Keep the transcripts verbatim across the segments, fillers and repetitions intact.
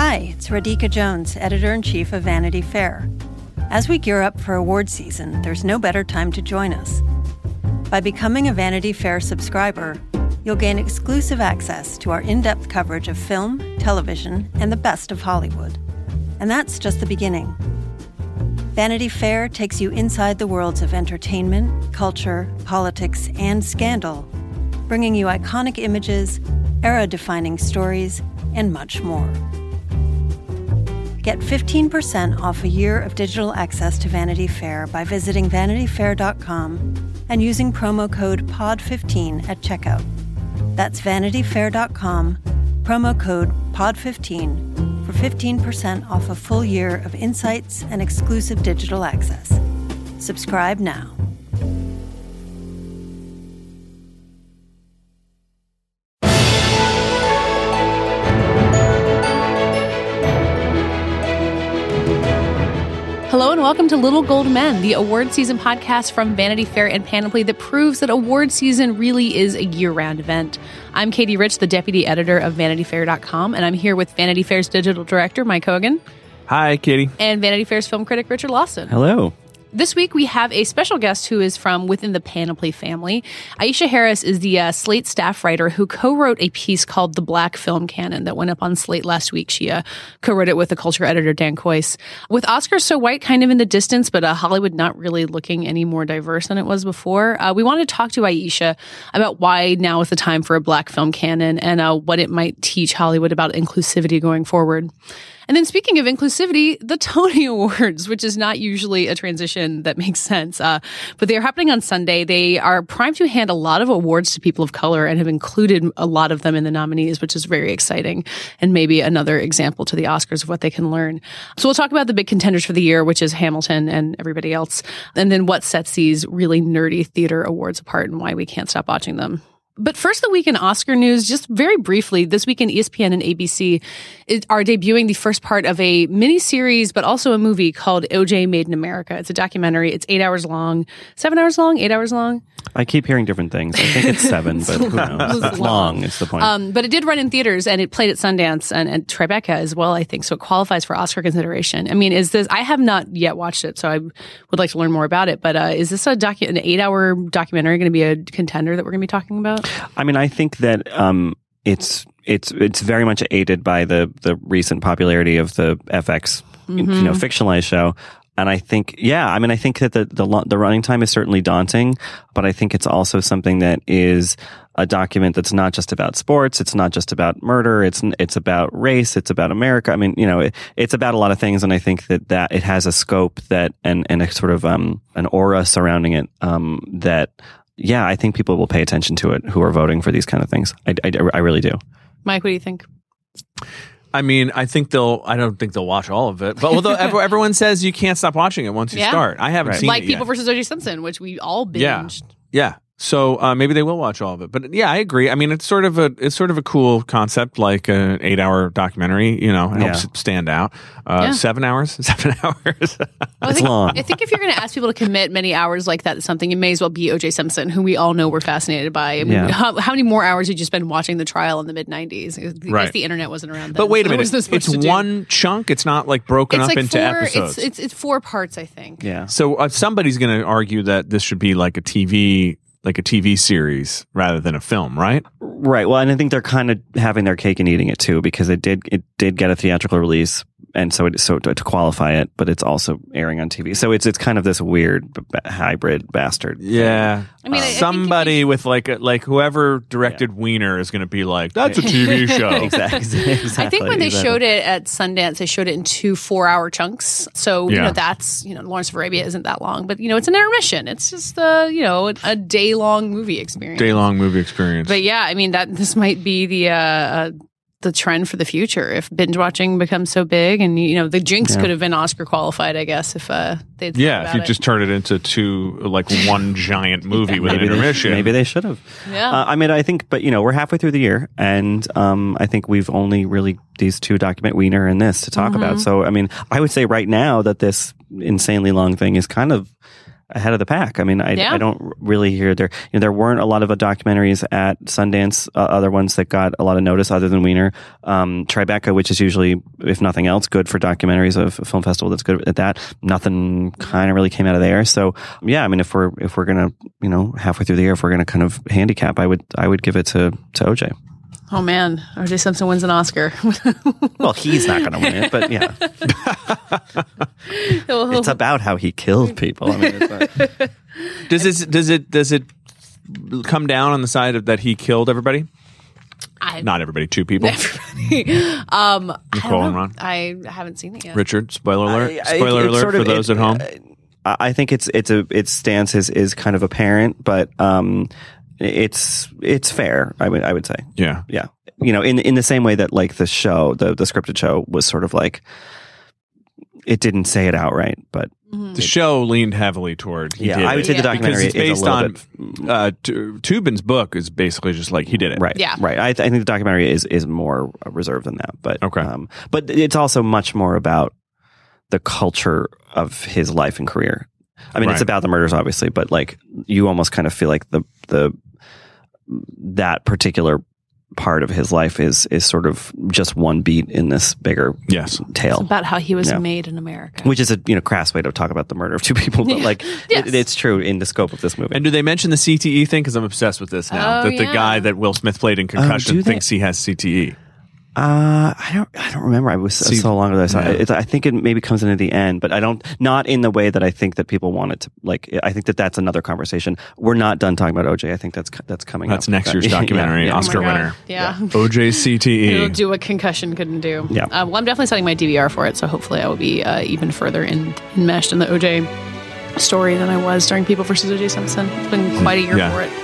Hi, it's Radhika Jones, Editor-in-Chief of Vanity Fair. As we gear up for award season, there's no better time to join us. By becoming a Vanity Fair subscriber, you'll gain exclusive access to our in-depth coverage of film, television, and the best of Hollywood. And that's just the beginning. Vanity Fair takes you inside the worlds of entertainment, culture, politics, and scandal, bringing you iconic images, era-defining stories, and much more. Get fifteen percent off a year of digital access to Vanity Fair by visiting vanity fair dot com and using promo code P O D fifteen at checkout. That's vanity fair dot com, promo code P O D fifteen for fifteen percent off a full year of insights and exclusive digital access. Subscribe now. Hello and welcome to Little Gold Men, the award season podcast from Vanity Fair and Panoply that proves that award season really is a year-round event. I'm Katie Rich, the deputy editor of vanity fair dot com, and I'm here with Vanity Fair's digital director, Mike Hogan. Hi, Katie. And Vanity Fair's film critic, Richard Lawson. Hello. This week, we have a special guest who is from within the Panoply family. Aisha Harris is the uh, Slate staff writer who co-wrote a piece called The Black Film Canon that went up on Slate last week. She uh, co-wrote it with the culture editor, Dan Kois. With Oscars so white kind of in the distance, but uh, Hollywood not really looking any more diverse than it was before, uh, we wanted to talk to Aisha about why now is the time for a Black Film Canon and uh, what it might teach Hollywood about inclusivity going forward. And then speaking of inclusivity, the Tony Awards, which is not usually a transition that makes sense, uh, but they are happening on Sunday. They are primed to hand a lot of awards to people of color and have included a lot of them in the nominees, which is very exciting and maybe another example to the Oscars of what they can learn. So we'll talk about the big contenders for the year, which is Hamilton and everybody else, and then what sets these really nerdy theater awards apart and why we can't stop watching them. But first, the week in Oscar news, just very briefly, this week in E S P N and A B C are debuting the first part of a miniseries, but also a movie called O J Made in America. It's a documentary. It's eight hours long, seven hours long, eight hours long. I keep hearing different things. I think it's seven, but who knows? It's long is the point. Um, but it did run in theaters, and it played at Sundance and, and Tribeca as well, I think. So it qualifies for Oscar consideration. I mean, is this? I have not yet watched it, so I would like to learn more about it. But uh, is this a docu- an eight-hour documentary going to be a contender that we're going to be talking about? I mean, I think that um, it's it's it's very much aided by the the recent popularity of the F X, mm-hmm. you know, fictionalized show. And I think, yeah, I mean, I think that the, the the running time is certainly daunting, but I think it's also something that is a document that's not just about sports. It's not just about murder. It's it's about race. It's about America. I mean, you know, it, it's about a lot of things. And I think that, that it has a scope that and, and a sort of um an aura surrounding it um that, yeah, I think people will pay attention to it who are voting for these kind of things. I, I, I really do. Mike, what do you think? I mean, I think they'll, I don't think they'll watch all of it, but although everyone says you can't stop watching it once you yeah. start. I haven't right. seen like it People yet. versus O J Simpson, which we all binged. Yeah. Yeah. So uh, maybe they will watch all of it, but yeah, I agree. I mean, it's sort of a it's sort of a cool concept, like an eight hour documentary. You know, it helps yeah. it stand out. Uh, yeah. Seven hours, seven hours. Well, I it's think, long. I think if you're going to ask people to commit many hours like that to something, it may as well be O J Simpson, who we all know we're fascinated by. I mean, Yeah. how, how many more hours did you spend watching the trial in the mid nineties? I Right. guess the internet wasn't around then. But wait a so what minute, was this it's supposed to do? one chunk. It's not like broken It's up like into four, episodes. It's, it's it's four parts, I think. Yeah. So uh, somebody's going to argue that this should be like a T V. Like a T V series rather than a film, right? Right. Well, and I think they're kind of having their cake and eating it too, because it did it did get a theatrical release, and so it, so to, to qualify it, but it's also airing on T V. So it's it's kind of this weird b- b- hybrid bastard. Yeah. I mean, I- I think somebody if you- with like a, like whoever directed Yeah. Wiener is going to be like, that's a T V show. exactly, exactly. I think when they exactly. showed it at Sundance, they showed it in two four-hour chunks. So, you Yeah. know, that's, you know, Lawrence of Arabia isn't that long. But, you know, it's an intermission. It's just, uh, you know, a, a day-long movie experience. Day long movie experience. But, yeah, I mean, that this might be the uh, uh, the trend for the future if binge watching becomes so big. And, you know, the Jinx Yeah. could have been Oscar qualified, I guess, if uh, they'd thought yeah, about if you it. just turn it into two, like one giant movie with an Maybe they, intermission. maybe they should have. Yeah. Uh, I mean, I think, but you know, we're halfway through the year, and um, I think we've only really these two document Wiener and this to talk Mm-hmm. about. So, I mean, I would say right now that this insanely long thing is kind of ahead of the pack. I mean, I, Yeah. I don't really hear there. You know, there weren't a lot of uh, documentaries at Sundance, uh, other ones that got a lot of notice other than Wiener. Um, Tribeca, which is usually, if nothing else, good for documentaries, of a film festival that's good at that. Nothing kind of really came out of there. So yeah, I mean, if we're if we're gonna, you know, halfway through the year, if we're gonna kind of handicap, I would I would give it to to O J. Oh man, O J Simpson wins an Oscar. Well, he's not going to win it, but yeah, it's about how he killed people. I mean, it's not... Does it does it does it come down on the side of that he killed everybody? I, Not everybody, two people. Everybody. Um, Nicole I and don't Ron. know. I haven't seen it yet. Richard, spoiler alert! I- I- spoiler it's alert sort for of- those it- at home. I I think it's it's a its stance is is kind of apparent, but um, it's it's fair. I would I would say. Yeah. Yeah. You know, in in the same way that like the show, the the scripted show was sort of like, it didn't say it outright, but The show leaned heavily toward he yeah, did I would it. say the Yeah. documentary because it's is based a on little bit, uh, Tu- Tubin's book is basically just like he did it. right. Yeah. Right. I, th- I think the documentary is is more reserved than that, but Okay. Um, but it's also much more about the culture of his life and career. I mean, Right. it's about the murders, obviously, but like you almost kind of feel like the the that particular part of his life is is sort of just one beat in this bigger Yes. tale. It's about how he was Yeah. made in America. Which is a you know crass way to talk about the murder of two people, but like Yes. it, it's true in the scope of this movie. And do they mention the C T E thing? Because I'm obsessed with this now. Oh, that the yeah. guy that Will Smith played in Concussion do they? thinks he has C T E. Uh, I don't. I don't remember. I was See, so long ago that I saw yeah. it. It's, I think it maybe comes into the end, but I don't. Not in the way that I think that people want it to. Like, I think that that's another conversation. We're not done talking about O J. I think that's that's coming. That's up. next year's Yeah, documentary, yeah, yeah. Oscar Oh my God. winner. Yeah. O J C T It'll E. do what Concussion couldn't do. Yeah. Uh, well, I'm definitely setting my D V R for it, so hopefully I will be uh, even further in, enmeshed in the O J story than I was during People versus O J Simpson. It's been quite a year Yeah. for it.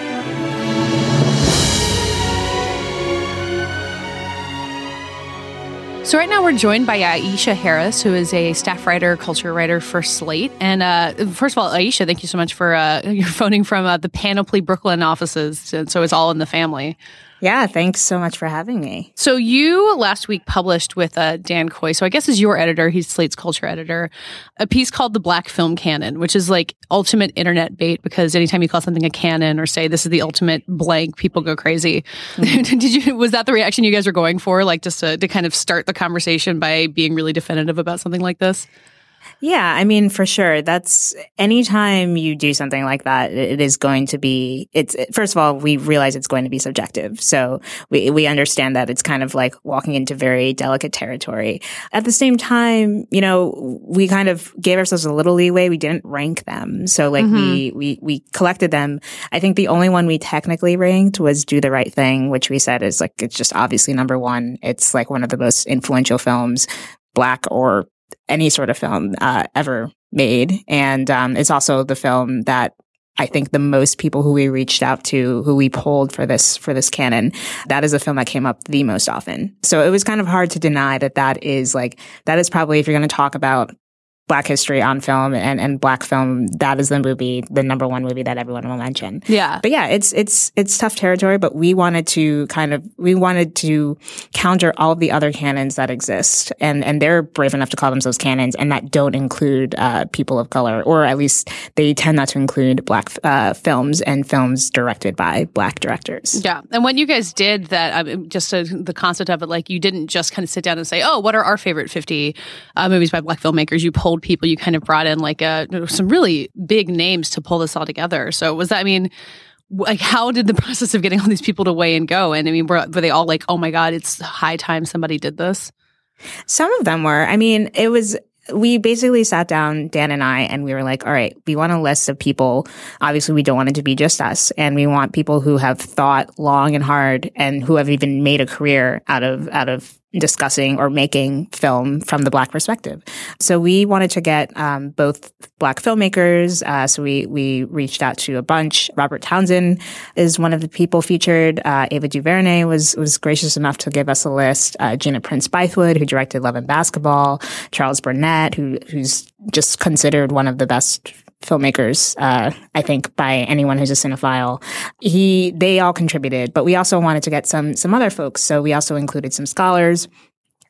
So right now we're joined by Aisha Harris, who is a staff writer, culture writer for Slate. And uh, first of all, Aisha, thank you so much for uh, your phoning from uh, the Panoply Brooklyn offices. So, so it's all in the family. Yeah, thanks so much for having me. So you last week published with uh, Dan Coy, so I guess is your editor, he's Slate's culture editor, a piece called The Black Film Canon, which is like ultimate internet bait because anytime you call something a canon or say this is the ultimate blank, people go crazy. Mm-hmm. Did you? Was that the reaction you guys were going for? Like just to, to kind of start the conversation by being really definitive about something like this? Yeah, I mean, for sure. That's anytime you do something like that, it is going to be, it's, first of all, we realize it's going to be subjective. So we, we understand that it's kind of like walking into very delicate territory. At the same time, you know, we kind of gave ourselves a little leeway. We didn't rank them. So like mm-hmm. we, we, we collected them. I think the only one we technically ranked was Do the Right Thing, which we said is like, it's just obviously number one. It's like one of the most influential films, Black or any sort of film uh, ever made. And um, it's also the film that I think the most people who we reached out to, who we polled for this, for this canon, that is a film that came up the most often. So it was kind of hard to deny that that is like, that is probably, if you're going to talk about Black history on film and, and Black film, that is the movie, the number one movie that everyone will mention. Yeah. But yeah, it's, it's, it's tough territory, but we wanted to kind of, we wanted to counter all of the other canons that exist. And, and they're brave enough to call themselves canons and that don't include, uh, people of color, or at least they tend not to include Black, uh, films and films directed by Black directors. Yeah. And when you guys did that, I mean, just uh, the concept of it, like you didn't just kind of sit down and say, oh, what are our favorite fifty uh, movies by Black filmmakers? You pulled people, you kind of brought in like uh, some really big names to pull this all together. So was that, I mean, like how did the process of getting all these people to weigh and go? And I mean, were, were they all like, oh my God, it's high time somebody did this? Some of them were. I mean, it was, we basically sat down, Dan and I, and we were like, all right, we want a list of people. Obviously, we don't want it to be just us. And we want people who have thought long and hard and who have even made a career out of, out of discussing or making film from the Black perspective. So we wanted to get um, both Black filmmakers. Uh, so we we reached out to a bunch. Robert Townsend is one of the people featured. Uh, Ava DuVernay was was gracious enough to give us a list. Uh, Gina Prince Bythewood, who directed Love and Basketball. Charles Burnett, who who's just considered one of the best filmmakers, uh, I think, by anyone who's a cinephile. He, they all contributed, but we also wanted to get some, some other folks. So we also included some scholars.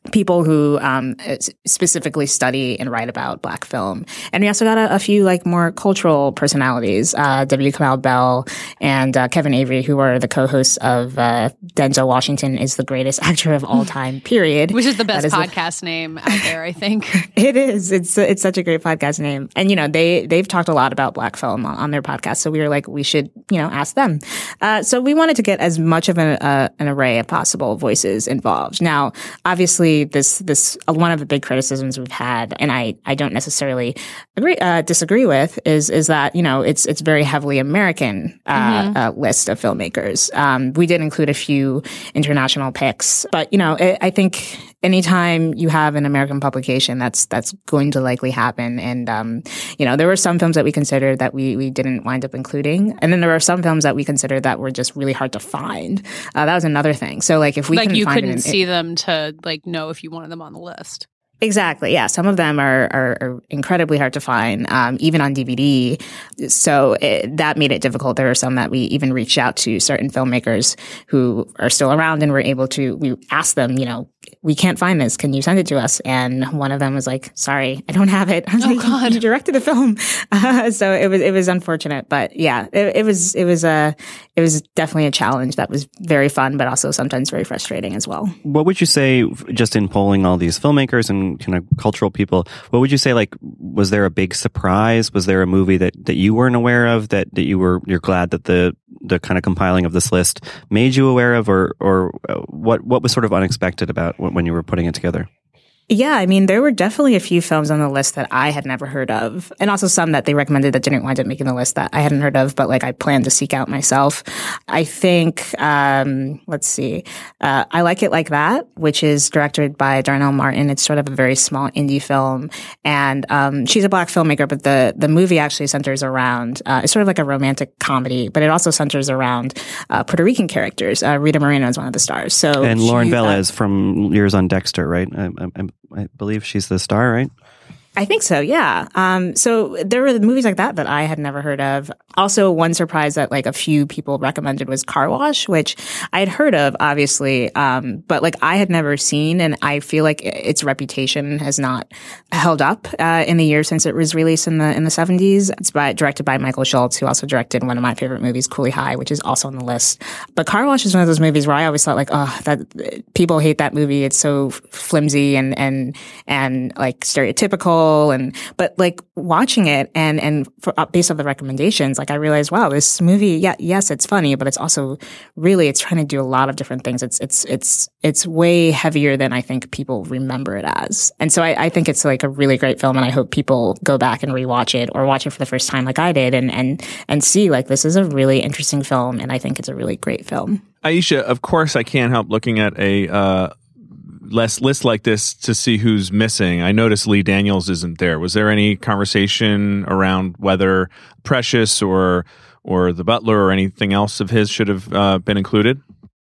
people who um, specifically study and write about Black film. And we also got a, a few like more cultural personalities, uh, W. Kamau Bell and uh, Kevin Avery, who are the co-hosts of uh, Denzel Washington is the greatest actor of all time, period. Which is the best is podcast the- name out there, I think. It is. It's it's such a great podcast name. And, you know, they, they've talked a lot about Black film on, on their podcast. So we were like, we should, you know, ask them. Uh, so we wanted to get as much of an, uh, an array of possible voices involved. Now, obviously, this this uh, one of the big criticisms we've had, and I, I don't necessarily agree uh, disagree with, is is that you know it's it's very heavily American uh, mm-hmm. uh, list of filmmakers. Um, we did include a few international picks, but you know it, I think anytime you have an American publication, that's that's going to likely happen. And um, you know there were some films that we considered that we we didn't wind up including, and then there were some films that we considered that were just really hard to find. Uh, that was another thing. So like if we like couldn't you find couldn't it in, see them to like know if you wanted them on the list. Exactly. Yeah. Some of them are, are, are incredibly hard to find, um, even on D V D. So it, that made it difficult. There are some that we even reached out to certain filmmakers who are still around and were able to, we asked them, you know, we can't find this. Can you send it to us? And one of them was like, sorry, I don't have it. I was oh, like, God. You directed the film. Uh, so it was, it was unfortunate, but yeah, it, it was, it was a, it was definitely a challenge that was very fun, but also sometimes very frustrating as well. What would you say, just in polling all these filmmakers and kind of cultural people, what would you say, like, was there a big surprise? Was there a movie that, that you weren't aware of that, that you were, you're glad that the, the kind of compiling of this list made you aware of, or, or what, what was sort of unexpected about when you were putting it together? Yeah, I mean, there were definitely a few films on the list that I had never heard of, and also some that they recommended that didn't wind up making the list that I hadn't heard of, but like I planned to seek out myself. I think, um, let's see, uh, I Like It Like That, which is directed by Darnell Martin. It's sort of a very small indie film, and um, she's a Black filmmaker, but the the movie actually centers around, uh, it's sort of like a romantic comedy, but it also centers around uh, Puerto Rican characters. Uh, Rita Moreno is one of the stars. So and Lauren she, Velez uh, from Years on Dexter, right? I, I, I believe she's the star, right? I think so, yeah. Um, so there were movies like that that I had never heard of. Also, one surprise that like a few people recommended was Car Wash, which I had heard of, obviously, um, but like I had never seen, and I feel like its reputation has not held up uh, in the years since it was released in the in the seventies. It's by directed by Michael Schultz, who also directed one of my favorite movies, Cooley High, which is also on the list. But Car Wash is one of those movies where I always thought like, oh, that people hate that movie. It's so flimsy and and and like stereotypical. And but like watching it and and for, uh, based on the recommendations, like I realized, wow, this movie, yeah, yes, it's funny, but it's also really it's trying to do a lot of different things. It's it's it's it's way heavier than I think people remember it as. And so I, I think it's like a really great film, and I hope people go back and rewatch it or watch it for the first time, like I did, and and and see like this is a really interesting film, and I think it's a really great film. Aisha, of course, I can't help looking at a. Uh less list like this to see who's missing. I noticed Lee Daniels isn't there. Was there any conversation around whether Precious or or The Butler or anything else of his should have uh, been included?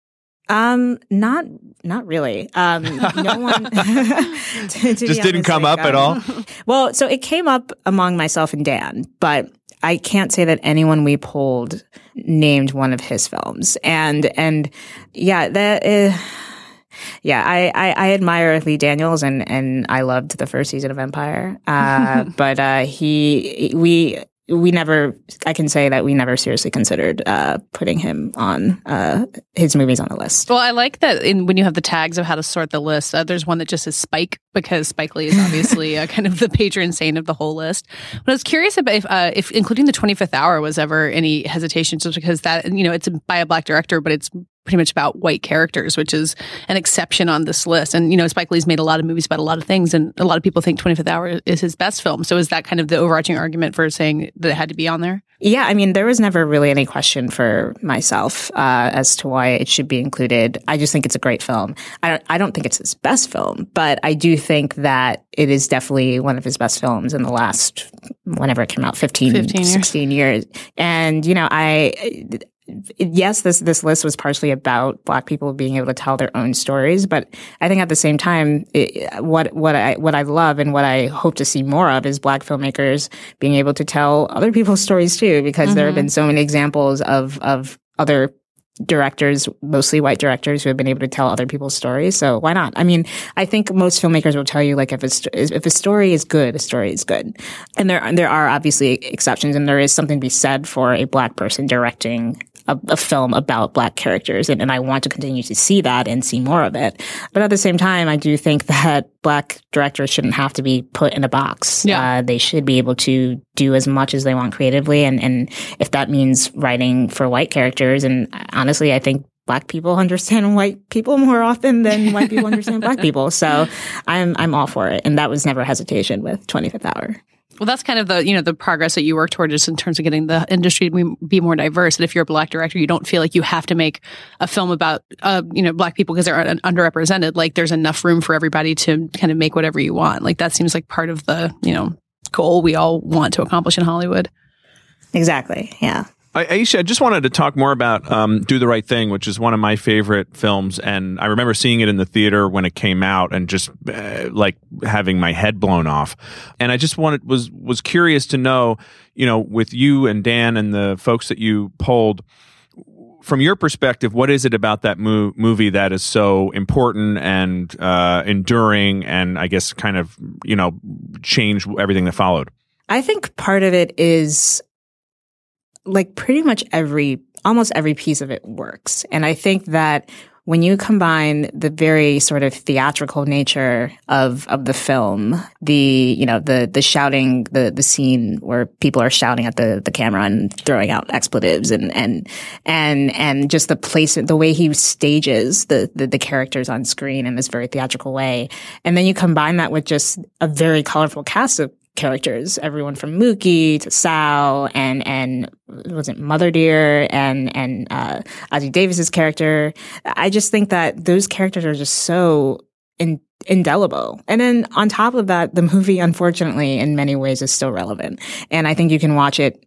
Um, not not really. Um, no one to, to just didn't honest, come like, up um, at all. Well, so it came up among myself and Dan, but I can't say that anyone we polled named one of his films. And and yeah, that. Uh, Yeah, I, I, I admire Lee Daniels, and, and I loved the first season of Empire. Uh, but uh, he, we, we never. I can say that we never seriously considered uh, putting him on uh, his movies on the list. Well, I like that in, when you have the tags of how to sort the list. Uh, there's one that just says Spike, because Spike Lee is obviously uh, kind of the patron saint of the whole list. But I was curious about if, uh, if including the twenty-fifth Hour was ever any hesitation, just because that, you know, it's by a Black director, but it's pretty much about white characters, which is an exception on this list. And, you know, Spike Lee's made a lot of movies about a lot of things, and a lot of people think twenty-fifth Hour is his best film. So is that kind of the overarching argument for saying that it had to be on there? Yeah, I mean, there was never really any question for myself uh, as to why it should be included. I just think it's a great film. I don't, I don't think it's his best film, but I do think that it is definitely one of his best films in the last, whenever it came out, fifteen, fifteen years. sixteen years. And, you know, I... Yes, this this list was partially about Black people being able to tell their own stories, but I think at the same time, it, what what I what I love and what I hope to see more of is Black filmmakers being able to tell other people's stories too, because mm-hmm. there have been so many examples of of other directors, mostly white directors, who have been able to tell other people's stories. So why not? I mean, I think most filmmakers will tell you, like, if a, if a story is good, a story is good. And there, there are obviously exceptions, and there is something to be said for a Black person directing A, a film about Black characters, and, and I want to continue to see that and see more of it. But at the same time, I do think that Black directors shouldn't have to be put in a box. Yeah. Uh, they should be able to do as much as they want creatively, and, and if that means writing for white characters, and honestly, I think Black people understand white people more often than white people understand Black people. So I'm I'm all for it, and that was never hesitation with twenty-fifth Hour. Well, that's kind of the, you know, the progress that you work toward, just in terms of getting the industry to be more diverse. And if you're a Black director, you don't feel like you have to make a film about, uh, you know, Black people because they're underrepresented. Like, there's enough room for everybody to kind of make whatever you want. Like, that seems like part of the, you know, goal we all want to accomplish in Hollywood. Exactly. Yeah. Aisha, I just wanted to talk more about um, Do the Right Thing, which is one of my favorite films. And I remember seeing it in the theater when it came out and just uh, like having my head blown off. And I just wanted was was curious to know, you know, with you and Dan and the folks that you polled, from your perspective, what is it about that mo- movie that is so important and uh, enduring and I guess kind of, you know, changed everything that followed? I think part of it is, like, pretty much every, almost every piece of it works. And I think that when you combine the very sort of theatrical nature of, of the film, the, you know, the, the shouting, the, the scene where people are shouting at the, the camera and throwing out expletives, and, and, and, and just the placement, the way he stages the, the, the characters on screen in this very theatrical way. And then you combine that with just a very colorful cast of characters, everyone from Mookie to Sal and and was it Mother Dear and and uh Ossie Davis's character. I just think that those characters are just so in, indelible. And then on top of that, the movie, unfortunately, in many ways is still relevant. And I think you can watch it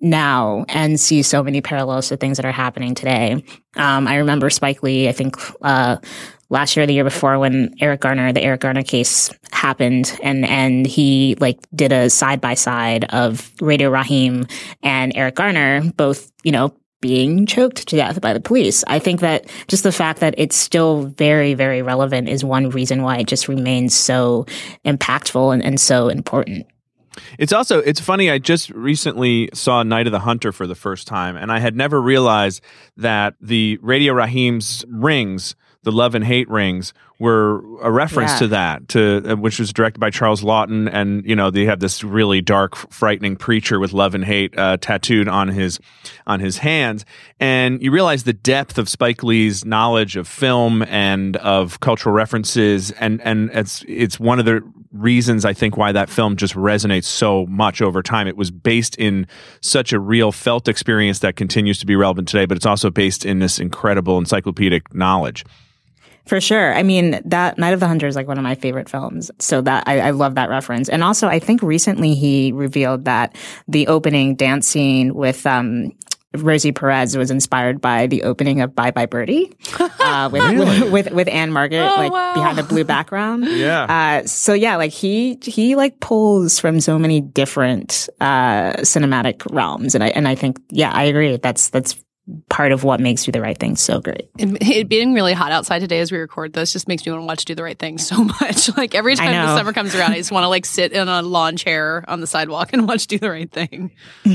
now and see so many parallels to things that are happening today. Um, I remember Spike Lee, I think, uh, last year or the year before, when Eric Garner, the Eric Garner case happened, and, and he like did a side by side of Radio Raheem and Eric Garner, both, you know, being choked to death by the police. I think that just the fact that it's still very, very relevant is one reason why it just remains so impactful and, and so important. It's also, it's funny, I just recently saw Night of the Hunter for the first time, and I had never realized that the Radio Raheem's rings, the love and hate rings, were a reference yeah. to that, to uh, which was directed by Charles Lawton, and you know they have this really dark, frightening preacher with love and hate uh, tattooed on his on his hands, and you realize the depth of Spike Lee's knowledge of film and of cultural references, and and it's it's one of the reasons I think why that film just resonates so much over time. It was based in such a real felt experience that continues to be relevant today, but it's also based in this incredible encyclopedic knowledge. For sure. I mean, that Night of the Hunter is like one of my favorite films. So that I, I love that reference. And also, I think recently he revealed that the opening dance scene with um, Rosie Perez was inspired by the opening of Bye Bye Birdie uh, with, really? with, with with Anne Margaret, oh, like wow. behind a blue background. Yeah. Uh, so yeah, like he he like pulls from so many different uh, cinematic realms, and I and I think yeah, I agree. That's that's. part of what makes Do the Right Thing so great. It, it being really hot outside today as we record this just makes me want to watch Do the Right Thing so much. Like every time the summer comes around, I just want to like sit in a lawn chair on the sidewalk and watch Do the Right Thing.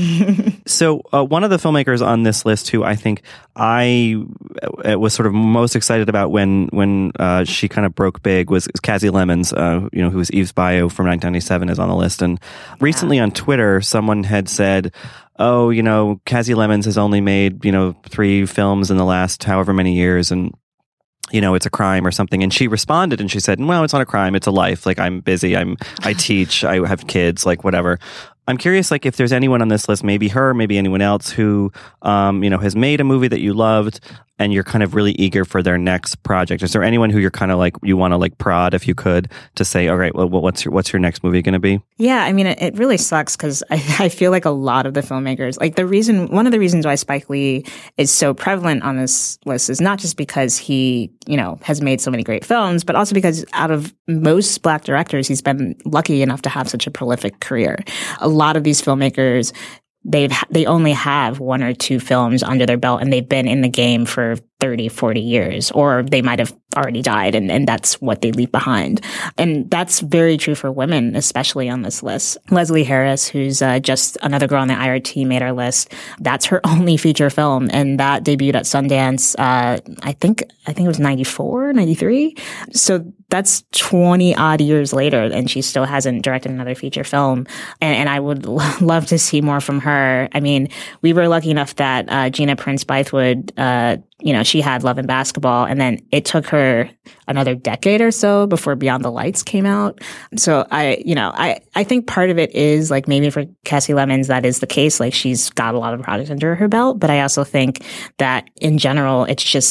So uh, one of the filmmakers on this list who I think I uh, was sort of most excited about when when uh, she kind of broke big was Kasi Lemmons, uh, you know, who was Eve's Bio from nineteen ninety-seven is on the list. And recently yeah. on Twitter, someone had said, oh, you know, Kasi Lemmons has only made, you know, three films in the last however many years, and, you know, it's a crime or something. And she responded and she said, well, it's not a crime. It's a life. Like, I'm busy. I'm, I teach. I have kids, like, whatever. I'm curious, like, if there's anyone on this list, maybe her, maybe anyone else who, um, you know, has made a movie that you loved and you're kind of really eager for their next project. Is there anyone who you're kind of like, you want to like prod, if you could, to say, all right, well, what's your, what's your next movie going to be? Yeah, I mean, it, it really sucks because I, I feel like a lot of the filmmakers, like the reason, one of the reasons why Spike Lee is so prevalent on this list is not just because he, you know, has made so many great films, but also because out of most Black directors, he's been lucky enough to have such a prolific career. A lot of these filmmakers they've they only have one or two films under their belt, and they've been in the game for thirty, forty years, or they might have already died, and, and that's what they leave behind. And that's very true for women, especially on this list. Leslie Harris, who's uh, just another girl on the I R T, made our list. That's her only feature film, and that debuted at Sundance, uh, I think I think it was ninety-four, ninety-three. So that's twenty odd years later, and she still hasn't directed another feature film. And, and I would l- love to see more from her. I mean, we were lucky enough that uh, Gina Prince Bythewood, uh, you know, she had Love and Basketball, and then it took her another decade or so before Beyond the Lights came out. So I, you know, I, I think part of it is like maybe for Kasi Lemmons, that is the case. Like she's got a lot of projects under her belt, but I also think that in general, it's just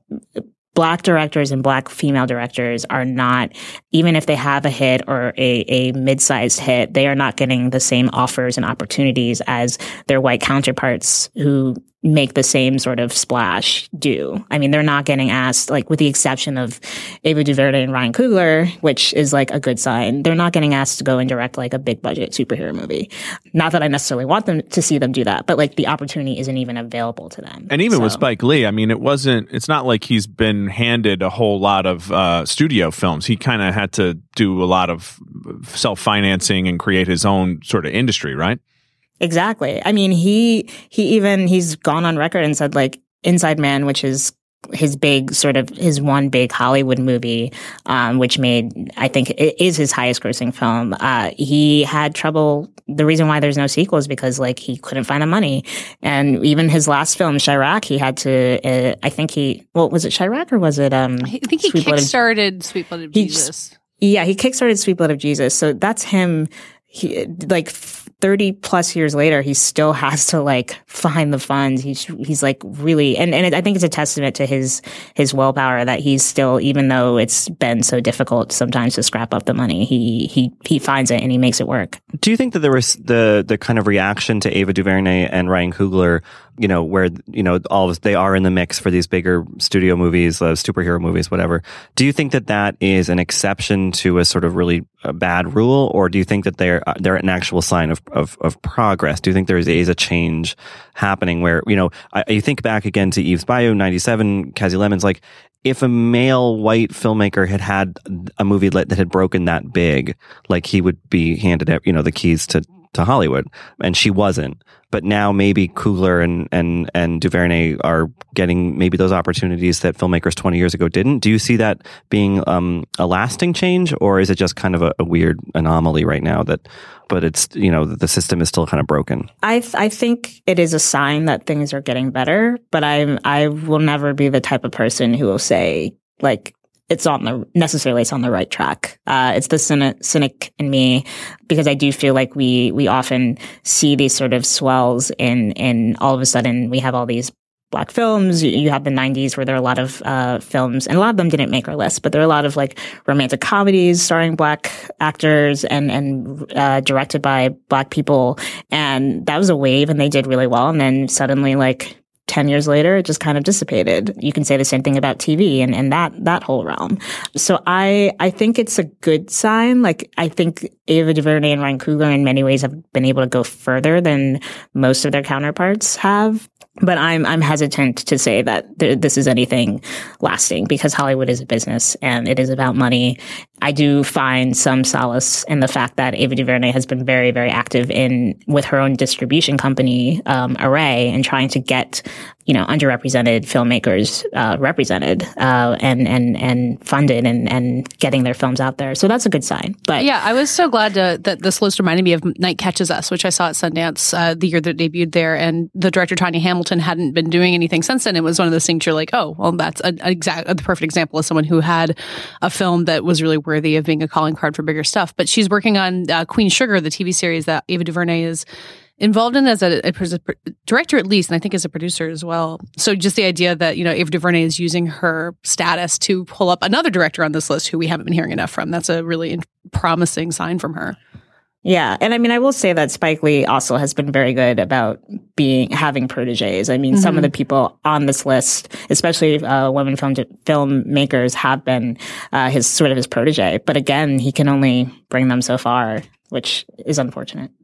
Black directors and Black female directors are not, even if they have a hit or a, a mid-sized hit, they are not getting the same offers and opportunities as their white counterparts who make the same sort of splash do. I mean, they're not getting asked, like with the exception of Ava DuVernay and Ryan Coogler, which is like a good sign. They're not getting asked to go and direct like a big budget superhero movie. Not that I necessarily want them to see them do that, but like the opportunity isn't even available to them. And even so. with Spike Lee, I mean, it wasn't, it's not like he's been handed a whole lot of uh, studio films. He kind of had to do a lot of self-financing and create his own sort of industry, right? Exactly. I mean, he, he even, he's gone on record and said like Inside Man, which is his big sort of, his one big Hollywood movie, um, which made, I think it is his highest grossing film. Uh, he had trouble. The reason why there's no sequel is because like he couldn't find the money. And even his last film, Chirac, he had to, uh, I think he, well, was it Chirac or was it, um, I think he Sweet Blood of- kickstarted Sweet Blood of he- Jesus. Yeah, he kickstarted Sweet Blood of Jesus. So that's him. He, like thirty plus years later, he still has to like find the funds. He's, he's like really, and, and it, I think it's a testament to his, his willpower that he's still, even though it's been so difficult sometimes to scrap up the money, he, he, he finds it and he makes it work. Do you think that there was the, the kind of reaction to Ava DuVernay and Ryan Coogler, you know, where, you know, all of, they are in the mix for these bigger studio movies, uh, superhero movies, whatever. Do you think that that is an exception to a sort of really a bad rule, or do you think that they're, they're an actual sign of, of, of progress? Do you think there is, is a change happening where, you know, I, you think back again to Eve's Bayou, ninety-seven, Kasi Lemmons, like, if a male white filmmaker had had a movie that had broken that big, like he would be handed, you know, the keys to, to Hollywood, and she wasn't. But now maybe Coogler and, and, and DuVernay are getting maybe those opportunities that filmmakers twenty years ago didn't. Do you see that being um, a lasting change, or is it just kind of a, a weird anomaly right now that, but it's, you know, the system is still kind of broken? I th- I think it is a sign that things are getting better, but I I will never be the type of person who will say like, it's on the necessarily it's on the right track. Uh, it's the cynic, cynic in me, because I do feel like we we often see these sort of swells in in all of a sudden we have all these Black films. You have the nineties where there are a lot of uh, films, and a lot of them didn't make our list, but there are a lot of like romantic comedies starring Black actors and and uh, directed by Black people, and that was a wave, and they did really well. And then suddenly, like ten years later, it just kind of dissipated. You can say the same thing about T V and, and that, that whole realm. So I, I think it's a good sign. Like, I think Ava DuVernay and Ryan Coogler in many ways have been able to go further than most of their counterparts have. But I'm, I'm hesitant to say that th- this is anything lasting, because Hollywood is a business and it is about money. I do find some solace in the fact that Ava DuVernay has been very, very active in, with her own distribution company, um, Array, and trying to get, you know, underrepresented filmmakers, uh, represented, uh, and, and, and funded and, and getting their films out there. So that's a good sign. But yeah, I was so glad to, that this list reminded me of Night Catches Us, which I saw at Sundance, uh, the year that it debuted there. And the director, Tanya Hamilton, hadn't been doing anything since then. It was one of those things you're like, oh, well, that's a, a exact, a perfect example of someone who had a film that was really worthy of being a calling card for bigger stuff. But she's working on uh, Queen Sugar, the T V series that Ava DuVernay is involved in as a, a, a director, at least, and I think as a producer as well. So just the idea that, you know, Ava DuVernay is using her status to pull up another director on this list who we haven't been hearing enough from. That's a really promising sign from her. Yeah. And I mean, I will say that Spike Lee also has been very good about being, having proteges. I mean, mm-hmm. some of the people on this list, especially uh, women film filmmakers, have been uh, his sort of his protege. But again, he can only bring them so far, which is unfortunate.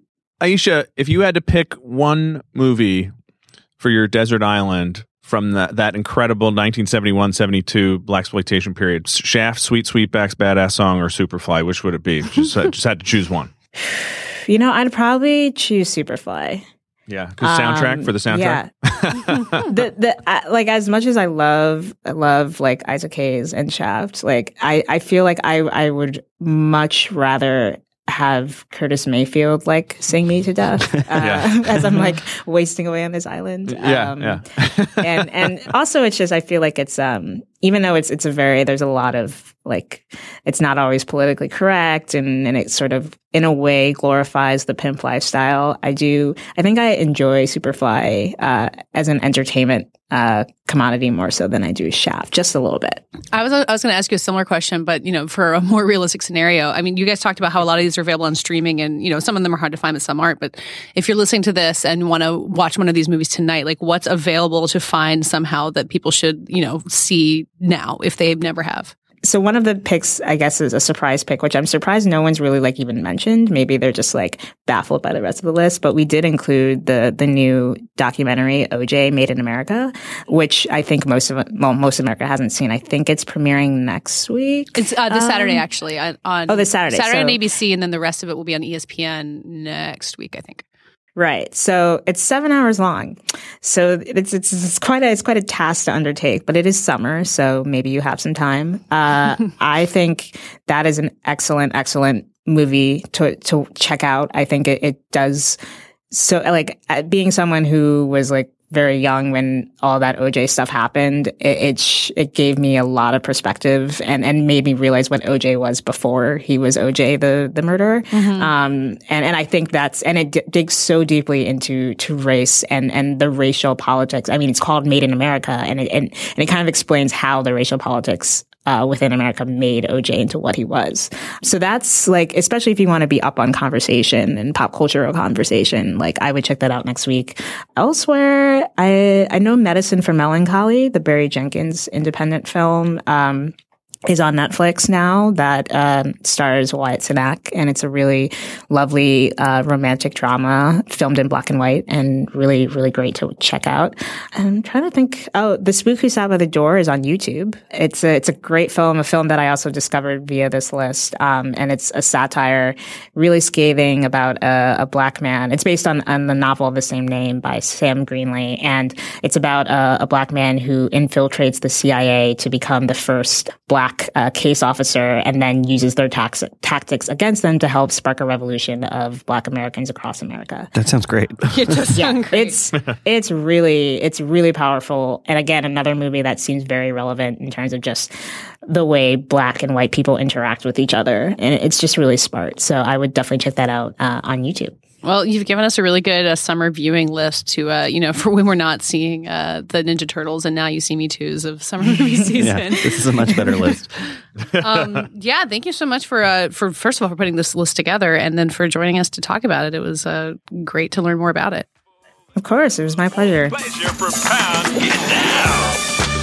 Aisha, if you had to pick one movie for your desert island from that, that incredible nineteen seventy-one seventy-two blaxploitation period, Shaft, Sweet Sweetback's Badass Song, or Superfly, which would it be? Just, just had to choose one. You know, I'd probably choose Superfly. Yeah, because soundtrack Um, for the soundtrack. Yeah. the the uh, like as much as I love I love like Isaac Hayes and Shaft, like I I feel like I I would much rather have Curtis Mayfield like sing me to death uh, Yeah. as I'm like wasting away on this island. Yeah, um, yeah. and and also it's just I feel like it's um even though it's it's a very there's a lot of like it's not always politically correct and and it sort of in a way glorifies the pimp lifestyle. I do I think I enjoy Superfly uh, as an entertainment uh, commodity more so than I do Shaft, just a little bit. I was I was going to ask you a similar question, but you know, for a more realistic scenario, I mean, you guys talked about how a lot of these are available on streaming, and you know, some of them are hard to find, but some aren't. But if you're listening to this and want to watch one of these movies tonight, like what's available to find somehow that people should you know see now if they never have? So one of the picks, I guess, is a surprise pick, which I'm surprised no one's really like even mentioned. Maybe they're just like baffled by the rest of the list. But we did include the the new documentary O J Made in America, which I think most of well most of America hasn't seen. I think it's premiering next week. It's uh, this Um, Saturday actually on, on oh, this Saturday. Saturday So- on A B C, and then the rest of it will be on E S P N next week, I think. Right. So it's seven hours long. So it's, it's, it's quite a, it's quite a task to undertake, but it is summer. So maybe you have some time. Uh, I think that is an excellent, excellent movie to, to check out. I think it, it does. So like uh, being someone who was like very young when all that O J stuff happened, it it, sh- it gave me a lot of perspective and, and made me realize what O J was before he was O J the the murderer. Mm-hmm. Um, and and I think that's and it d- digs so deeply into to race and and the racial politics. I mean, it's called Made in America, and it and, and it kind of explains how the racial politics Uh, within America made O J into what he was. So that's like, especially if you want to be up on conversation and pop cultural conversation, like I would check that out next week. Elsewhere, I I know Medicine for Melancholy, the Barry Jenkins independent film, um, is on Netflix now that um, stars Wyatt Cenac, and it's a really lovely uh, romantic drama filmed in black and white and really, really great to check out. I'm trying to think. Oh, The Spook Who Sat by the Door is on YouTube. It's a, it's a great film, a film that I also discovered via this list, um, and it's a satire, really scathing about a, a black man. It's based on, on the novel of the same name by Sam Greenlee, and it's about a, a black man who infiltrates the C I A to become the first black Uh, case officer and then uses their tax- tactics against them to help spark a revolution of black Americans across America. That sounds great. It does Yeah, sound great. it's it's really it's really powerful. And again, another movie that seems very relevant in terms of just the way black and white people interact with each other. And it's just really smart. So I would definitely check that out uh, on YouTube. Well, you've given us a really good uh, summer viewing list to, uh, you know, for when we're not seeing uh, the Ninja Turtles and Now You See Me Twos of summer movie season. Yeah, this is a much better list. um, yeah, thank you so much for, uh, for first of all, for putting this list together and then for joining us to talk about it. It was uh, great to learn more about it. Of course, it was my pleasure. Pleasure for pound. Get down.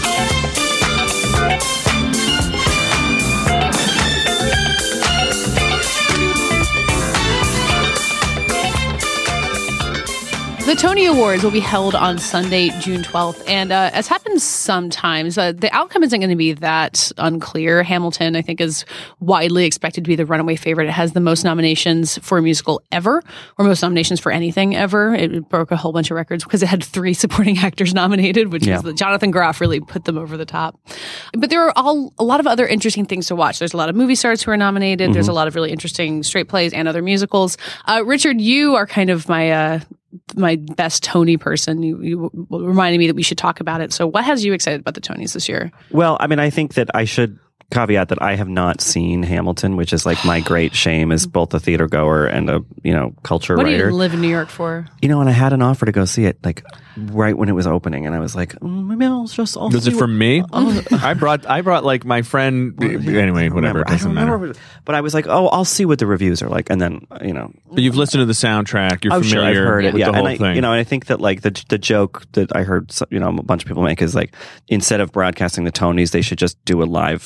The Tony Awards will be held on Sunday, June twelfth. And uh, as happens sometimes, uh, the outcome isn't going to be that unclear. Hamilton, I think, is widely expected to be the runaway favorite. It has the most nominations for a musical ever, or most nominations for anything ever. It broke a whole bunch of records because it had three supporting actors nominated, which Yeah. was the Jonathan Groff really put them over the top. But there are all a lot of other interesting things to watch. There's a lot of movie stars who are nominated. Mm-hmm. There's a lot of really interesting straight plays and other musicals. Uh, Richard, you are kind of my... Uh, my best Tony person. You, you reminded me that we should talk about it. So what has you excited about the Tonys this year? Well, I mean, I think that I should caveat that I have not seen Hamilton, which is like my great shame as both a theater goer and a, you know, culture What writer. do you live in New York for? You know, and I had an offer to go see it like right when it was opening, and I was like, mm, maybe I'll just. I'll Was see it what- from me? I brought I brought like my friend. Anyway, whatever. It I doesn't don't matter. remember. But I was like, oh, I'll see what the reviews are like, and then you know, But you've listened to the soundtrack. You're oh sure, familiar I've heard it. with Yeah, the whole and I, thing. you know, and I think that like the the joke that I heard, so- you know, a bunch of people make is like instead of broadcasting the Tonys, they should just do a live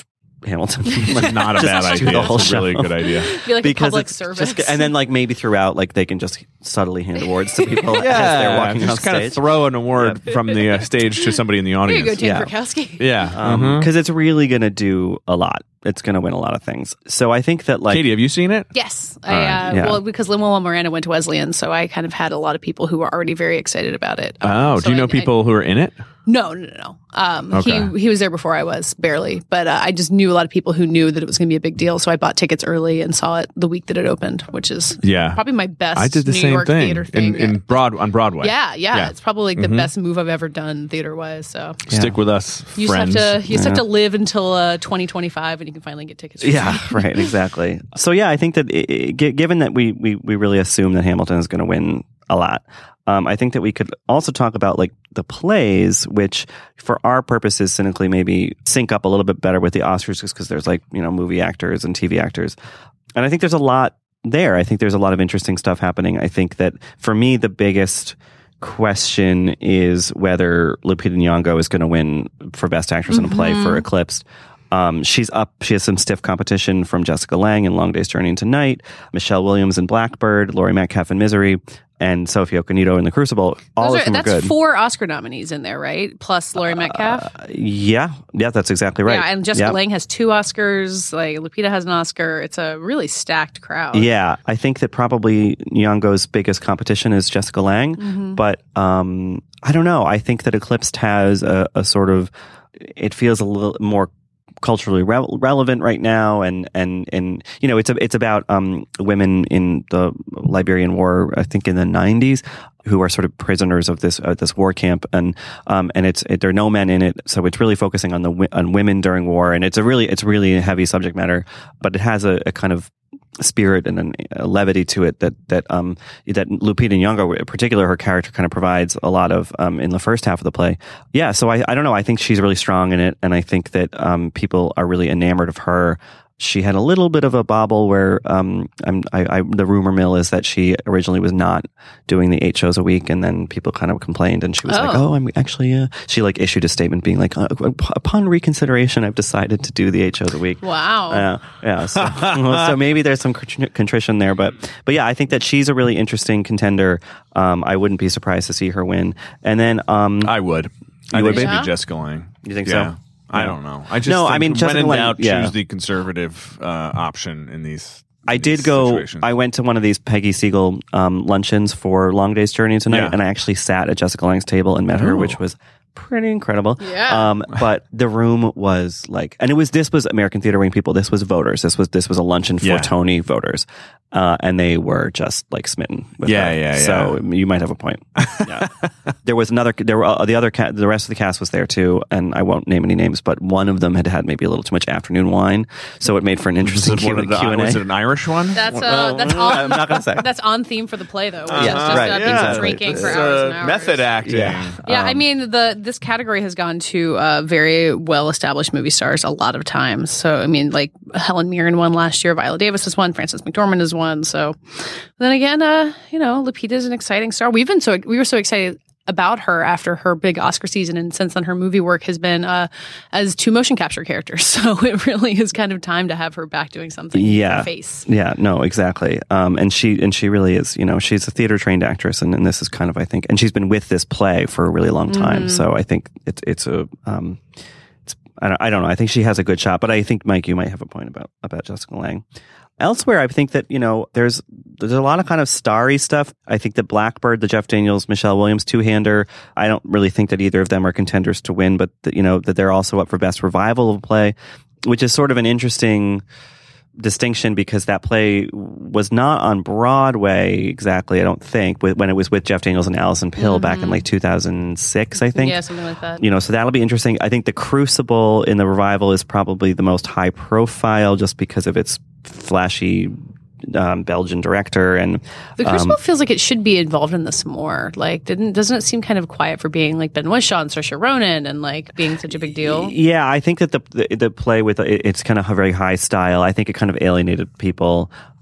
Hamilton. Not a Just bad do idea. the whole It's a really show. good idea. Be like a Because public it's service. just, and then like maybe throughout, like they can just subtly hand awards to people as they're Yeah, walking just off kind stage. of throw an award from the uh, stage to somebody in the Here you audience. go, Tim Yeah. Krakowski. Yeah. Um, mhm. because it's really going to do a lot. It's going to win a lot of things. So I think that like Katie, have you seen it? Yes, I, right, uh, yeah. well, because Lin-Manuel Miranda went to Wesleyan, so I kind of had a lot of people who were already very excited about it. Um, Oh, so do you know I- I- people who are in it? No, no, no, no. Um, Okay. He he was there before I was, barely. But uh, I just knew a lot of people who knew that it was going to be a big deal, so I bought tickets early and saw it the week that it opened, which is Yeah. probably my best. I did the New same York thing theater thing. in, in Broad on Broadway. yeah, yeah, Yeah. it's probably like the Mhm. best move I've ever done theater wise. So Stick with us, you friends. just have to you just have to live until uh, twenty twenty-five, and you can finally get tickets. for Yeah, free. right, exactly. So yeah, I think that i i gi- given that we, we we really assume that Hamilton is going to win a lot, um, I think that we could also talk about like the plays, which for our purposes, cynically maybe sync up a little bit better with the Oscars, just because there's like you know movie actors and T V actors, and I think there's a lot there. I think there's a lot of interesting stuff happening. I think that for me, the biggest question is whether Lupita Nyong'o is going to win for Best Actress in a Play for Eclipsed. Um, she's up. She has some stiff competition from Jessica Lange in Long Day's Journey into Night, Michelle Williams in Blackbird, Laurie Metcalf in Misery, and Sophie Okonedo in The Crucible. All Those of are, them are that's good. four Oscar nominees in there, right? Plus Laurie Metcalf. Yeah, yeah, that's exactly right. Yeah, and Jessica Yeah. Lange has two Oscars. Like Lupita has an Oscar. It's a really stacked crowd. Yeah, I think that probably Nyong'o's biggest competition is Jessica Lange, Mm-hmm. but um, I don't know. I think that Eclipsed has a, a sort of, it feels a little more culturally re- relevant right now, and and and you know, it's a, it's about um, women in the Liberian War, I think in the nineties, who are sort of prisoners of this uh, this war camp, and um, and it's it, there are no men in it, so it's really focusing on the wi- on women during war, and it's a really it's really a heavy subject matter, but it has a, a kind of spirit and an, a levity to it that that um that Lupita Nyong'o, in particular, her character kind of provides a lot of um in the first half of the play. Yeah, so I I don't know. I think she's really strong in it, and I think that um people are really enamored of her. She had a little bit of a bobble where um, I'm, I, I, the rumor mill is that she originally was not doing the eight shows a week, and then people kind of complained, and she was like, Oh. "Oh, I'm actually." Uh, she like issued a statement being like, uh, "Upon reconsideration, I've decided to do the eight shows a week." Wow. Yeah, yeah. So, well, so maybe there's some contr- contrition there, but but yeah, I think that she's a really interesting contender. Um, I wouldn't be surprised to see her win, and then um, I would. I would think be? it'd be Jessica Lange. You think yeah. so? I Yeah. don't know. I just No, I think mean, when Jessica in Lange- doubt, yeah. choose the conservative uh, option in these. I in did these go. situations. I went to one of these Peggy Siegel um, luncheons for Long Day's Journey tonight, Yeah. and I actually sat at Jessica Lange's table and met her, Ooh. which was pretty incredible. Yeah. Um, but the room was like, and it was this was American Theater Wing people. This was voters. This was this was a luncheon for Yeah. Tony voters, uh, and they were just like smitten. With Yeah, her. yeah, So you might have a point. Yeah. There was another. There were uh, the other. Ca- the rest of the cast was there too, and I won't name any names, but one of them had had maybe a little too much afternoon wine, so it made for an Was interesting it, Q one of the- and was it A. an Irish one? That's uh, Well, that's I'm on. not gonna say. That's on theme for the play, though. Which Uh-huh. is just Right, uh, people exactly. drinking for It's, hours uh, and hours. method acting. Yeah. Yeah, I Um, mean the this category has gone to uh, very well established movie stars a lot of times. So I mean, like Helen Mirren won last year, Viola Davis has won, Frances McDormand has won. So then again, uh, you know, Lupita is an exciting star. We've been so we were so excited about her after her big Oscar season, and since then her movie work has been uh, as two motion capture characters. So it really is kind of time to have her back doing something. Yeah. in face. Yeah, no, exactly. Um, and she and she really is. You know, she's a theater trained actress, and, and this is kind of, I think, and she's been with this play for a really long time. So I think it's it's a. Um, it's, I don't, I don't know. I think she has a good shot, but I think Mike, you might have a point about about Jessica Lange. Elsewhere, I think that, you know, there's there's a lot of kind of starry stuff. I think that Blackbird, the Jeff Daniels, Michelle Williams two-hander, I don't really think that either of them are contenders to win, but that, you know, that they're also up for best revival of a play, which is sort of an interesting distinction because that play was not on Broadway exactly, I don't think, when it was with Jeff Daniels and Alison Pill back in like two thousand six, I think. Yeah, something like that. You know, so that'll be interesting. I think The Crucible in the revival is probably the most high profile just because of its flashy um, Belgian director. And The um, Crucible feels like it should be involved in this more. Like, didn't doesn't it seem kind of quiet for being like Benoit Shaw and Saoirse Ronan and like being such a big deal? Yeah, I think that the the, the play with it, it's kind of a very high style. I think it kind of alienated people.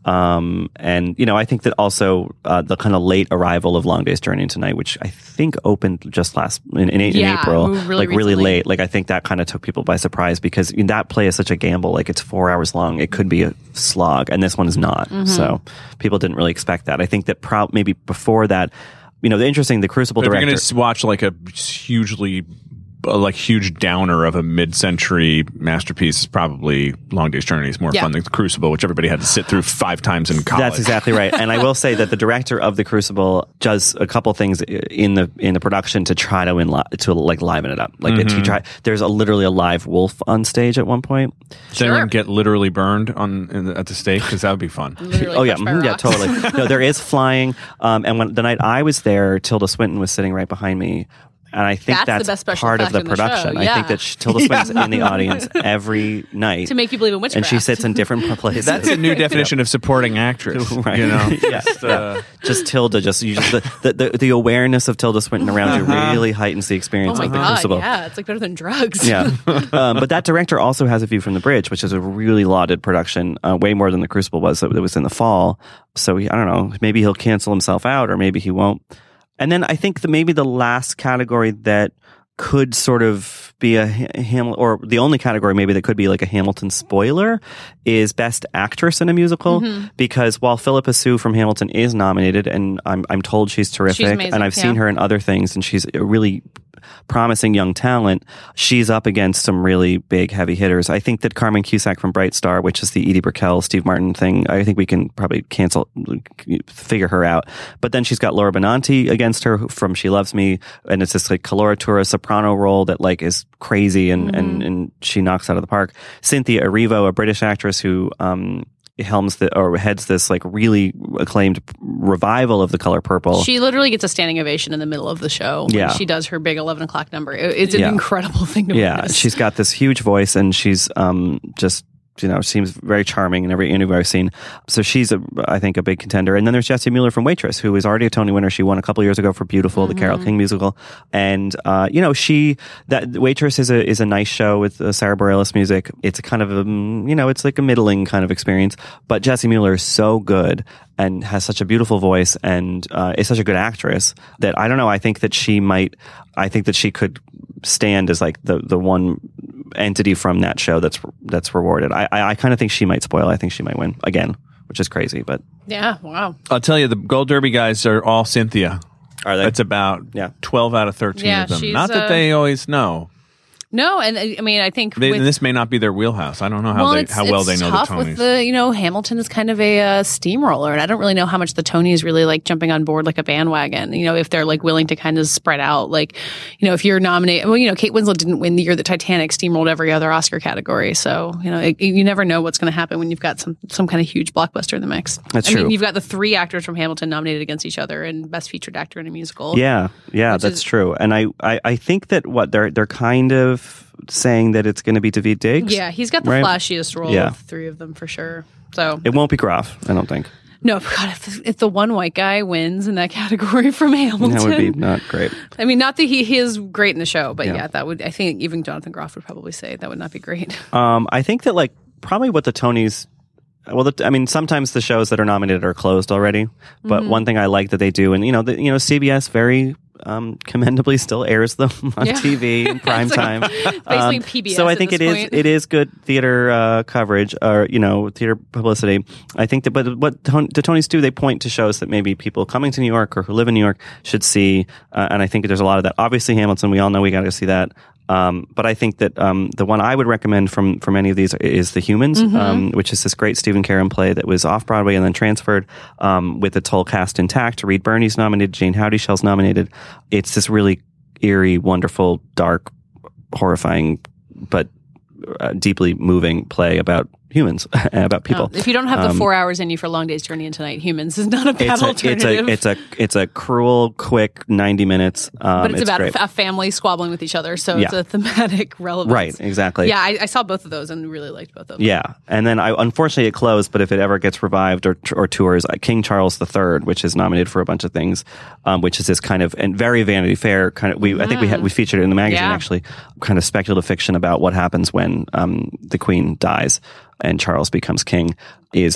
Um, and, you know, I think that also uh, the kind of late arrival of Long Day's Journey into Night, which I think opened just last in, in, in Yeah, April, really like really recently. late. Like I think that kind of took people by surprise because that play is such a gamble. Like it's four hours long. It could be a slog, and this one is not. Mm-hmm. So people didn't really expect that. I think that pro- maybe before that, you know, the interesting, the Crucible But if director. you're going to watch like a hugely, uh, like huge downer of a mid-century masterpiece, probably Long Day's Journey is more Yeah. fun than The Crucible, which everybody had to sit through five times in college. That's exactly right. And I will say that the director of The Crucible does a couple things in the in the production to try to enli- to like liven it up. Like Mm-hmm. he try. There's a literally a live wolf on stage at one point. Does anyone get literally burned on in the, at the stake? Because that would be fun. Literally Oh yeah, crushed by mhm, yeah, rocks. totally. No, there is flying. Um, and when the night I was there, Tilda Swinton was sitting right behind me. And I think That's the that's, best special part of effect the in the show, production. I yeah. think that she, Tilda Swinton's in the audience every night. To make you believe in witchcraft. and she sits in different places. That's a new definition of supporting actress. Right. You know, Yeah. Just, uh, just Tilda, just, you just the, the, the, the awareness of Tilda Swinton around you really heightens the Oh experience my of the god! Crucible. Yeah, it's like better than drugs. Yeah. um, but that director also has A View from the Bridge, which is a really lauded production, uh, way more than The Crucible was. That was in the fall. So he, I don't know, maybe he'll cancel himself out or maybe he won't. And then I think that maybe the last category that could sort of be a Hamilton, or the only category maybe that could be like a Hamilton spoiler is Best Actress in a Musical, Mm-hmm. because while Philippa Sue from Hamilton is nominated, and I'm I'm told she's terrific, amazing, and I've seen yeah. her in other things, and she's a really promising young talent, she's up against some really big heavy hitters. I think that Carmen Cusack from Bright Star, which is the Edie Brickell, Steve Martin thing, I think we can probably cancel, figure her out. But then she's got Laura Benanti against her from She Loves Me, and it's this like coloratura soprano role that like is crazy and, Mm-hmm. and, and she knocks out of the park. Cynthia Erivo, a British actress who um, helms the, or heads this like really acclaimed revival of The Color Purple. She literally gets a standing ovation in the middle of the show when Yeah. she does her big eleven o'clock number. It- It's an Yeah. incredible thing to Yeah, witness. she's got this huge voice, and she's um, just, you know, seems very charming in every interview I've seen. So she's, a, I think, a big contender. And then there's Jessie Mueller from Waitress, who is already a Tony winner. She won a couple years ago for Beautiful, the Carole King musical. And, uh, you know, she, that Waitress is a is a nice show with uh, Sarah Bareilles music. It's a kind of, a, you know, it's like a middling kind of experience. But Jessie Mueller is so good and has such a beautiful voice and uh, is such a good actress that I don't know. I think that she might, I think that she could stand as like the the one entity from that show that's that's rewarded. I I, I kind of think she might spoil. I think she might win again, which is crazy. But yeah, wow. I'll tell you, the Gold Derby guys are all Cynthia. are they? That's about Yeah. twelve out of thirteen Yeah, of them. she's, Not that uh, they always know. No, and uh, I mean, I think They, with, this may not be their wheelhouse. I don't know how well, they it's, how well it's they know tough the Tonys. with the, you know, Hamilton is kind of a uh, steamroller, and I don't really know how much the Tonys really like jumping on board like a bandwagon. You know, if they're like willing to kind of spread out, like, you know, if you're nominated, well, you know, Kate Winslet didn't win the year that Titanic steamrolled every other Oscar category, so you know, it, you never know what's going to happen when you've got some some kind of huge blockbuster in the mix. That's I true. mean, you've got the three actors from Hamilton nominated against each other in Best Featured Actor in a Musical. Yeah, yeah, Which that's is- true. And I, I I think that what they're they're kind of saying that it's going to be Daveed Diggs. Yeah, he's got the Right? flashiest role Yeah. of the three of them for sure. So It won't be Groff, I don't think. no, God, if, if the one white guy wins in that category from Hamilton, That would be not great. I mean, not that he, he is great in the show, but Yeah. yeah. that would, I think even Jonathan Groff would probably say that would not be great. Um, I think that like probably what the Tonys. Well, the, I mean, sometimes the shows that are nominated are closed already. But Mm-hmm. one thing I like that they do, and you know, the, you know, C B S very um, commendably still airs them on Yeah. T V in prime It's like time. basically P B S So I at think this it is point. it is good theater uh, coverage, or you know, theater publicity. I think that, but what Ton- the Tonys do, they point to shows that maybe people coming to New York or who live in New York should see, uh, and I think there's a lot of that. Obviously, Hamilton, we all know we got to see that. Um, but I think that um, the one I would recommend from from any of these is The Humans, Mm-hmm. um, which is this great Stephen Caron play that was off Broadway and then transferred um, with its whole cast intact. Reed Birney's nominated, Jane Howdyshell's nominated. It's this really eerie, wonderful, dark, horrifying, but uh, deeply moving play about humans, about people. Um, if you don't have the Um, four hours in you for Long Day's Journey into Night, Humans is not a bad it's a, alternative. it's a it's a it's a cruel, quick ninety minutes. Um, but it's, about great. a, a family squabbling with each other, so it's Yeah. a thematic relevance. Right, exactly. Yeah, I, I saw both of those and really liked both of them. Yeah, and then I unfortunately it closed. But if it ever gets revived or or tours, uh, King Charles the Third, which is nominated for a bunch of things, um, which is this kind of and very Vanity Fair kind of. We I think we had we featured it in the magazine Yeah. actually, kind of speculative fiction about what happens when um, the Queen dies and Charles becomes king is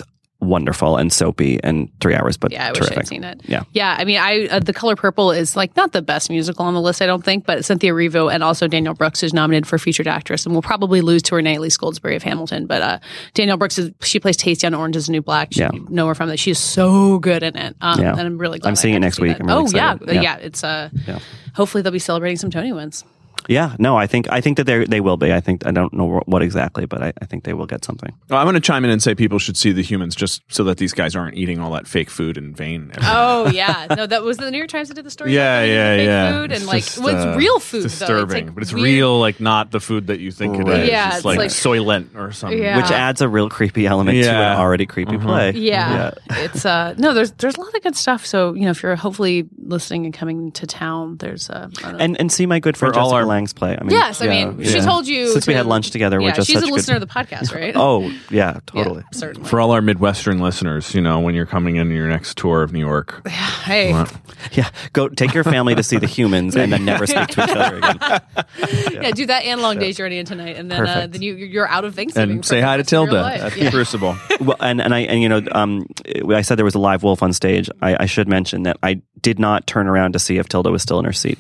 wonderful and soapy and three hours, but Yeah, I wish terrific. I'd seen it. Yeah. Yeah, I mean, I uh, The Color Purple is like not the best musical on the list, I don't think, but Cynthia Erivo and also Danielle Brooks is nominated for featured actress and will probably lose to Renee Elise Goldsberry of Hamilton. But uh, Danielle Brooks, is, she plays Tasty on Orange is the New Black. She, Yeah. You know her from that. She's so good in it. Um, Yeah. And I'm really glad I'm I seeing got it to next see week. that. I'm really oh, yeah. excited. Yeah. Yeah. It's uh, Yeah. hopefully they'll be celebrating some Tony wins. Yeah, no, I think I think that they they will be. I think I don't know what exactly, but I, I think they will get something. Well, I'm going to chime in and say people should see The Humans just so that these guys aren't eating all that fake food in vain. Oh yeah, no, that was the New York Times that did the story. Yeah, about yeah, fake yeah. Food and It's like, just, well, it's uh, real food. it's though. disturbing, It's like but it's weird. real, like not the food that you think it Right. is. Yeah, it's, it's like, like- Soylent or something. Yeah. Which adds a real creepy element to Yeah. an already creepy play. Yeah, it's uh no, there's there's a lot of good stuff. So you know, if you're hopefully listening and coming to town, there's uh I don't know. And and see my good friend For all Jessica our- Lang's play. I mean, yes, I yeah, mean yeah. she told you since we to- had lunch together. Yeah, we're just she's such a listener good. of the podcast, right? Oh yeah, Yeah, totally. certainly. For all our Midwestern listeners, you know, when you're coming in your next tour of New York, Hey, Yeah, go take your family to see The Humans and then never speak to each other again. yeah, do that and Long Day Journey in tonight, and then uh, Perfect. then you you're out of Thanksgiving. and for say the hi to rest of your Tilda life. at Yeah. the Crucible. Well, and and I and you know, um, I said there was a live wolf on stage. I, I should mention that I did not turn around to see if Tilda was still in her seat.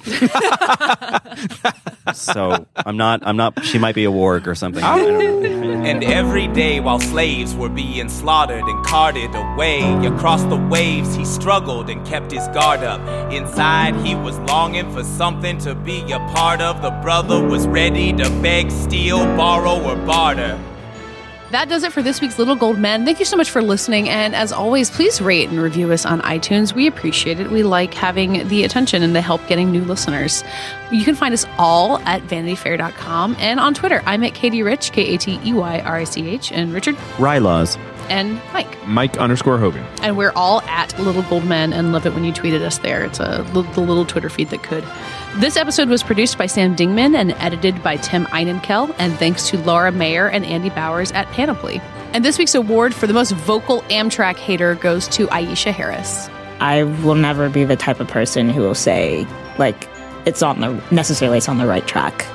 So I'm not. I'm not. She might be a warg or something. I don't know. And every day while slaves were being slaughtered and carted away across the waves, he struggled and kept his guard up. Inside, he was longing for something to be a part of. The brother was ready to beg, steal, borrow, or barter. That does it for this week's Little Gold Men. Thank you so much for listening. And as always, please rate and review us on iTunes. We appreciate it. We like having the attention and the help getting new listeners. You can find us all at vanity fair dot com and on Twitter. I'm at Katie Rich, K A T E Y R I C H, and Richard Rylaws. and Mike. Mike underscore Hogan. And we're all at Little Gold Men and love it when you tweeted us there. It's a the little Twitter feed that could. This episode was produced by Sam Dingman and edited by Tim Einenkel, and thanks to Laura Mayer and Andy Bowers at Panoply. And this week's award for the most vocal Amtrak hater goes to Aisha Harris. I will never be the type of person who will say, like, it's on the necessarily it's on the right track.